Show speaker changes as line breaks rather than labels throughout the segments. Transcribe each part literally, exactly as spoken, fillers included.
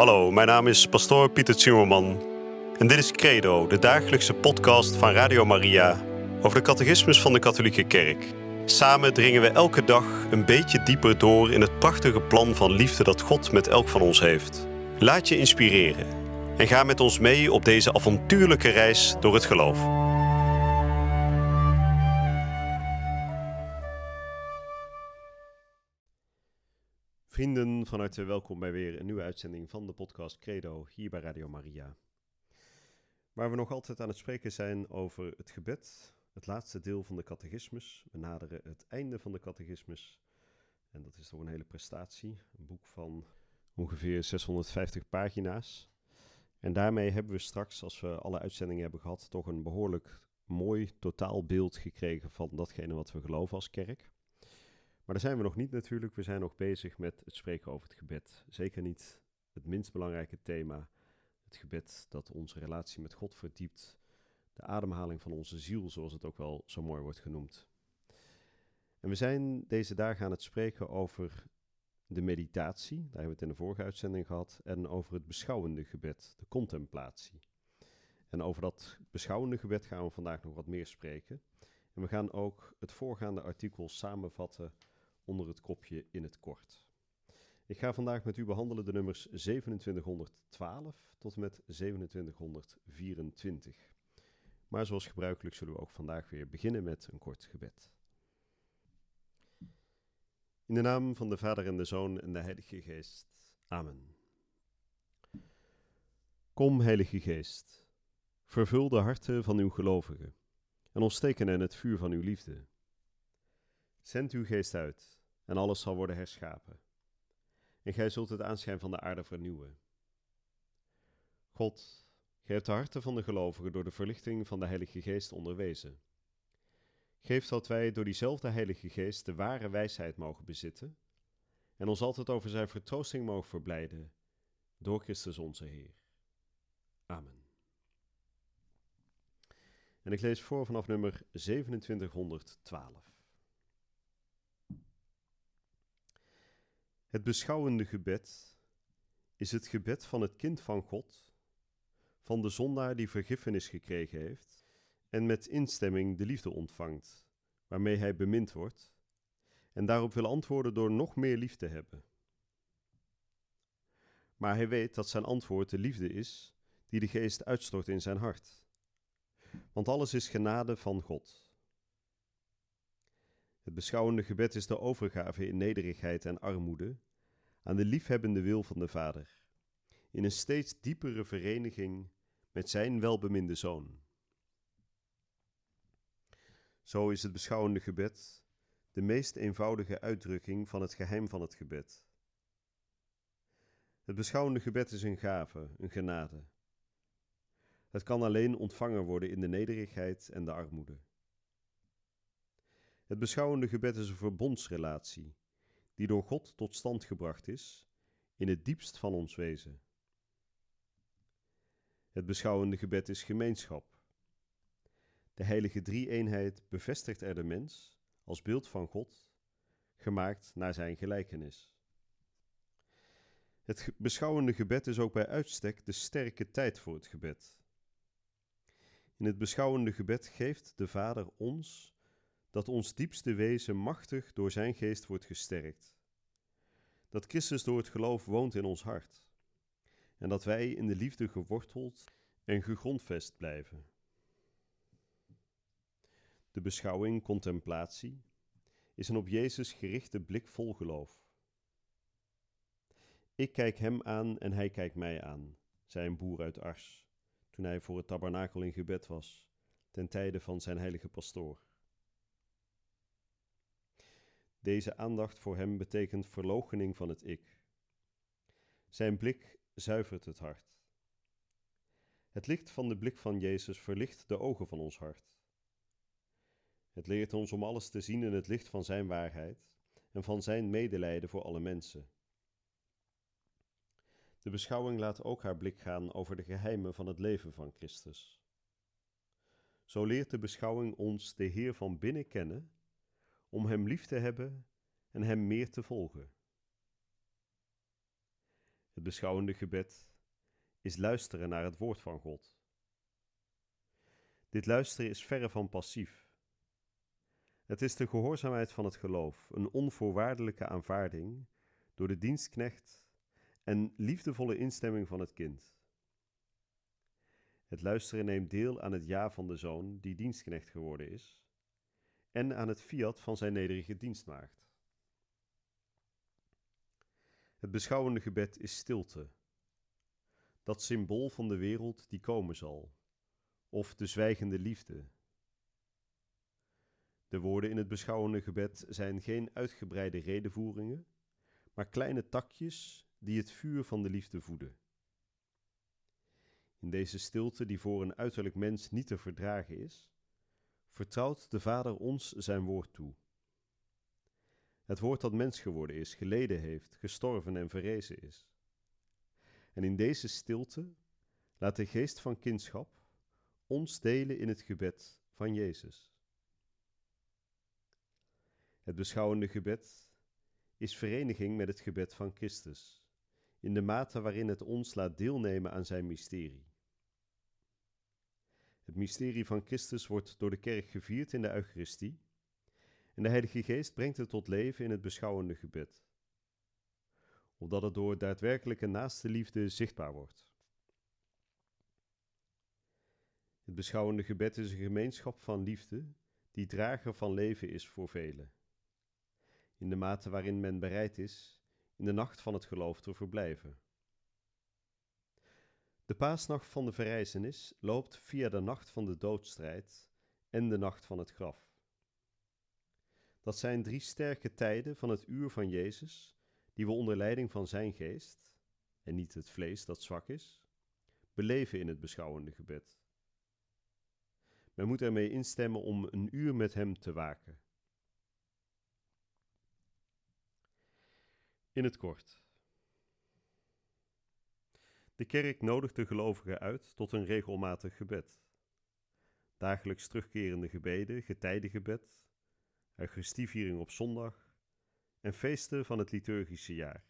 Hallo, mijn naam is pastoor Pieter Zimmerman en dit is Credo, de dagelijkse podcast van Radio Maria over de catechismus van de Katholieke Kerk. Samen dringen we elke dag een beetje dieper door in het prachtige plan van liefde dat God met elk van ons heeft. Laat je inspireren en ga met ons mee op deze avontuurlijke reis door het geloof. Vrienden, van harte welkom bij weer een nieuwe uitzending van de podcast Credo hier bij Radio Maria. Waar we nog altijd aan het spreken zijn over het gebed, het laatste deel van de catechismus. We naderen het einde van de catechismus en dat is toch een hele prestatie. Een boek van ongeveer zeshonderdvijftig pagina's. En daarmee hebben we straks, als we alle uitzendingen hebben gehad, toch een behoorlijk mooi totaalbeeld gekregen van datgene wat we geloven als kerk. Maar daar zijn we nog niet natuurlijk. We zijn nog bezig met het spreken over het gebed. Zeker niet het minst belangrijke thema. Het gebed dat onze relatie met God verdiept. De ademhaling van onze ziel, zoals het ook wel zo mooi wordt genoemd. En we zijn deze dagen aan het spreken over de meditatie. Daar hebben we het in de vorige uitzending gehad. En over het beschouwende gebed, de contemplatie. En over dat beschouwende gebed gaan we vandaag nog wat meer spreken. En we gaan ook het voorgaande artikel samenvatten onder het kopje in het kort. Ik ga vandaag met u behandelen de nummers zevenentwintighonderdtwaalf tot en met zevenentwintighonderdvierentwintig. Maar zoals gebruikelijk zullen we ook vandaag weer beginnen met een kort gebed. In de naam van de Vader en de Zoon en de Heilige Geest. Amen. Kom, Heilige Geest, vervul de harten van uw gelovigen en ontsteek in hen het vuur van uw liefde. Zend uw geest uit, en alles zal worden herschapen. En gij zult het aanschijn van de aarde vernieuwen. God, gij hebt de harten van de gelovigen door de verlichting van de Heilige Geest onderwezen. Geef dat wij door diezelfde Heilige Geest de ware wijsheid mogen bezitten, en ons altijd over zijn vertroosting mogen verblijden, door Christus onze Heer. Amen. En ik lees voor vanaf nummer zevenentwintighonderdtwaalf. Het beschouwende gebed is het gebed van het kind van God, van de zondaar die vergiffenis gekregen heeft en met instemming de liefde ontvangt, waarmee hij bemind wordt, en daarop wil antwoorden door nog meer lief te hebben. Maar hij weet dat zijn antwoord de liefde is die de Geest uitstort in zijn hart. Want alles is genade van God. Het beschouwende gebed is de overgave in nederigheid en armoede aan de liefhebbende wil van de Vader, in een steeds diepere vereniging met zijn welbeminde Zoon. Zo is het beschouwende gebed de meest eenvoudige uitdrukking van het geheim van het gebed. Het beschouwende gebed is een gave, een genade. Het kan alleen ontvangen worden in de nederigheid en de armoede. Het beschouwende gebed is een verbondsrelatie, die door God tot stand gebracht is, in het diepst van ons wezen. Het beschouwende gebed is gemeenschap. De heilige drie-eenheid bevestigt er de mens als beeld van God, gemaakt naar zijn gelijkenis. Het beschouwende gebed is ook bij uitstek de sterke tijd voor het gebed. In het beschouwende gebed geeft de Vader ons dat ons diepste wezen machtig door zijn geest wordt gesterkt. Dat Christus door het geloof woont in ons hart. En dat wij in de liefde geworteld en gegrondvest blijven. De beschouwing, contemplatie, is een op Jezus gerichte blik vol geloof. Ik kijk hem aan en hij kijkt mij aan, zei een boer uit Ars, toen hij voor het tabernakel in gebed was, ten tijde van zijn heilige pastoor. Deze aandacht voor hem betekent verloochening van het ik. Zijn blik zuivert het hart. Het licht van de blik van Jezus verlicht de ogen van ons hart. Het leert ons om alles te zien in het licht van zijn waarheid en van zijn medelijden voor alle mensen. De beschouwing laat ook haar blik gaan over de geheimen van het leven van Christus. Zo leert de beschouwing ons de Heer van binnen kennen, om hem lief te hebben en hem meer te volgen. Het beschouwende gebed is luisteren naar het woord van God. Dit luisteren is verre van passief. Het is de gehoorzaamheid van het geloof, een onvoorwaardelijke aanvaarding door de dienstknecht en liefdevolle instemming van het kind. Het luisteren neemt deel aan het ja van de zoon die dienstknecht geworden is en aan het fiat van zijn nederige dienstmaagd. Het beschouwende gebed is stilte, dat symbool van de wereld die komen zal, of de zwijgende liefde. De woorden in het beschouwende gebed zijn geen uitgebreide redevoeringen, maar kleine takjes die het vuur van de liefde voeden. In deze stilte, die voor een uiterlijk mens niet te verdragen is, vertrouwt de Vader ons zijn woord toe. Het woord dat mens geworden is, geleden heeft, gestorven en verrezen is. En in deze stilte laat de geest van kindschap ons delen in het gebed van Jezus. Het beschouwende gebed is vereniging met het gebed van Christus, in de mate waarin het ons laat deelnemen aan zijn mysterie. Het mysterie van Christus wordt door de kerk gevierd in de Eucharistie en de Heilige Geest brengt het tot leven in het beschouwende gebed, opdat het door daadwerkelijke naaste liefde zichtbaar wordt. Het beschouwende gebed is een gemeenschap van liefde die drager van leven is voor velen, in de mate waarin men bereid is in de nacht van het geloof te verblijven. De paasnacht van de verrijzenis loopt via de nacht van de doodstrijd en de nacht van het graf. Dat zijn drie sterke tijden van het uur van Jezus, die we onder leiding van zijn geest, en niet het vlees dat zwak is, beleven in het beschouwende gebed. Men moet ermee instemmen om een uur met hem te waken. In het kort. De kerk nodigt de gelovigen uit tot een regelmatig gebed. Dagelijks terugkerende gebeden, getijdengebed, Eucharistieviering op zondag en feesten van het liturgische jaar.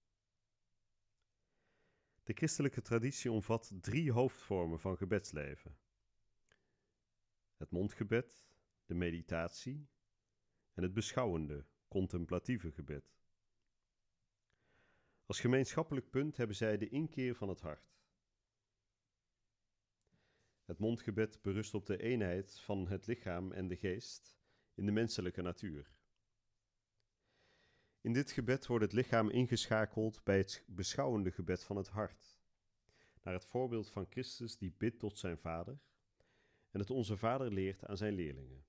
De christelijke traditie omvat drie hoofdvormen van gebedsleven: het mondgebed, de meditatie en het beschouwende, contemplatieve gebed. Als gemeenschappelijk punt hebben zij de inkeer van het hart. Het mondgebed berust op de eenheid van het lichaam en de geest in de menselijke natuur. In dit gebed wordt het lichaam ingeschakeld bij het beschouwende gebed van het hart, naar het voorbeeld van Christus die bidt tot zijn Vader en het Onze Vader leert aan zijn leerlingen.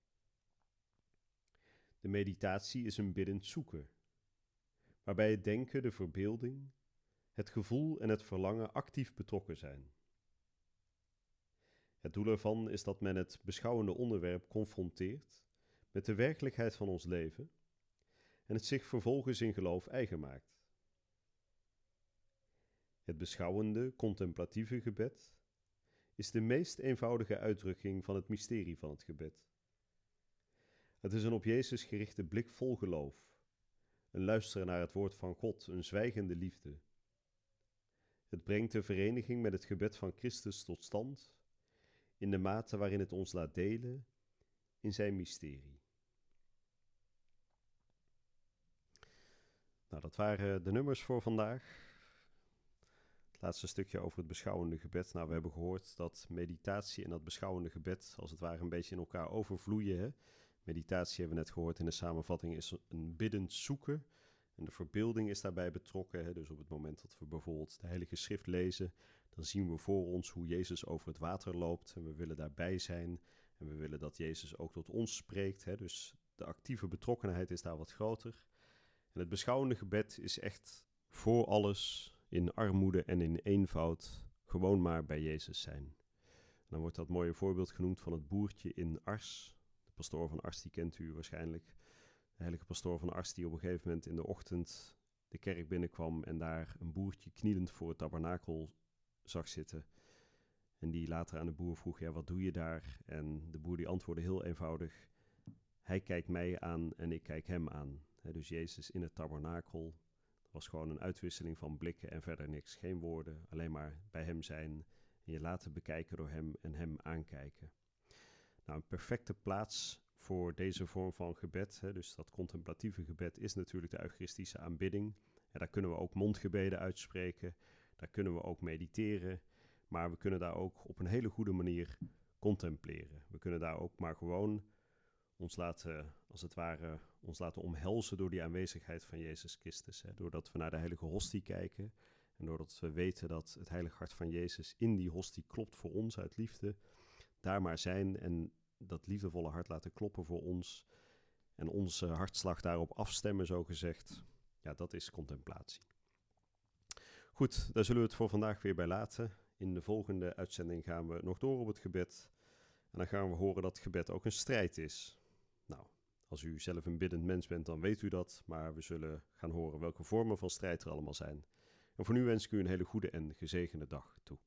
De meditatie is een biddend zoeken, waarbij het denken, de verbeelding, het gevoel en het verlangen actief betrokken zijn. Het doel ervan is dat men het beschouwende onderwerp confronteert met de werkelijkheid van ons leven en het zich vervolgens in geloof eigen maakt. Het beschouwende, contemplatieve gebed is de meest eenvoudige uitdrukking van het mysterie van het gebed. Het is een op Jezus gerichte blik vol geloof, een luisteren naar het woord van God, een zwijgende liefde. Het brengt de vereniging met het gebed van Christus tot stand, in de mate waarin het ons laat delen in zijn mysterie. Nou, dat waren de nummers voor vandaag. Het laatste stukje over het beschouwende gebed. Nou, we hebben gehoord dat meditatie en dat beschouwende gebed als het ware een beetje in elkaar overvloeien. Hè? Meditatie hebben we net gehoord in de samenvatting is een biddend zoeken. En de verbeelding is daarbij betrokken. Hè? Dus op het moment dat we bijvoorbeeld de Heilige Schrift lezen, dan zien we voor ons hoe Jezus over het water loopt. En we willen daarbij zijn. En we willen dat Jezus ook tot ons spreekt. Hè? Dus de actieve betrokkenheid is daar wat groter. En het beschouwende gebed is echt voor alles, in armoede en in eenvoud, gewoon maar bij Jezus zijn. En dan wordt dat mooie voorbeeld genoemd van het boertje in Ars. De pastoor van Ars, die kent u waarschijnlijk. De heilige pastoor van Ars die op een gegeven moment in de ochtend de kerk binnenkwam en daar een boertje knielend voor het tabernakel zag zitten. En die later aan de boer vroeg, ja, wat doe je daar? En de boer die antwoordde heel eenvoudig, hij kijkt mij aan en ik kijk hem aan. He, dus Jezus in het tabernakel, er was gewoon een uitwisseling van blikken en verder niks. Geen woorden, alleen maar bij hem zijn en je laten bekijken door hem en hem aankijken. Nou, een perfecte plaats voor deze vorm van gebed, hè, dus dat contemplatieve gebed, is natuurlijk de eucharistische aanbidding. En daar kunnen we ook mondgebeden uitspreken, daar kunnen we ook mediteren, maar we kunnen daar ook op een hele goede manier contempleren. We kunnen daar ook maar gewoon ons laten, als het ware, ons laten omhelzen door die aanwezigheid van Jezus Christus. Hè. Doordat we naar de heilige hostie kijken en doordat we weten dat het heilige hart van Jezus in die hostie klopt voor ons uit liefde, daar maar zijn en dat liefdevolle hart laten kloppen voor ons en onze hartslag daarop afstemmen, zo gezegd. Ja, dat is contemplatie. Goed, daar zullen we het voor vandaag weer bij laten. In de volgende uitzending gaan we nog door op het gebed. En dan gaan we horen dat gebed ook een strijd is. Nou, als u zelf een biddend mens bent, dan weet u dat. Maar we zullen gaan horen welke vormen van strijd er allemaal zijn. En voor nu wens ik u een hele goede en gezegende dag toe.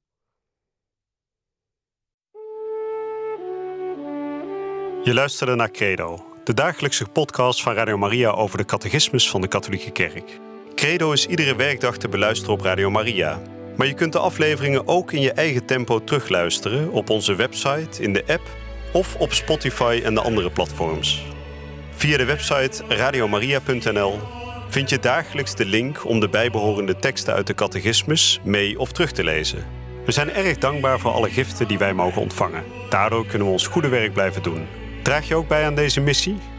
Je luisterde naar Credo, de dagelijkse podcast van Radio Maria over de catechismus van de Katholieke Kerk. Credo is iedere werkdag te beluisteren op Radio Maria. Maar je kunt de afleveringen ook in je eigen tempo terugluisteren op onze website, in de app of op Spotify en de andere platforms. Via de website radiomaria punt n l vind je dagelijks de link om de bijbehorende teksten uit de catechismus mee of terug te lezen. We zijn erg dankbaar voor alle giften die wij mogen ontvangen. Daardoor kunnen we ons goede werk blijven doen. Draag je ook bij aan deze missie?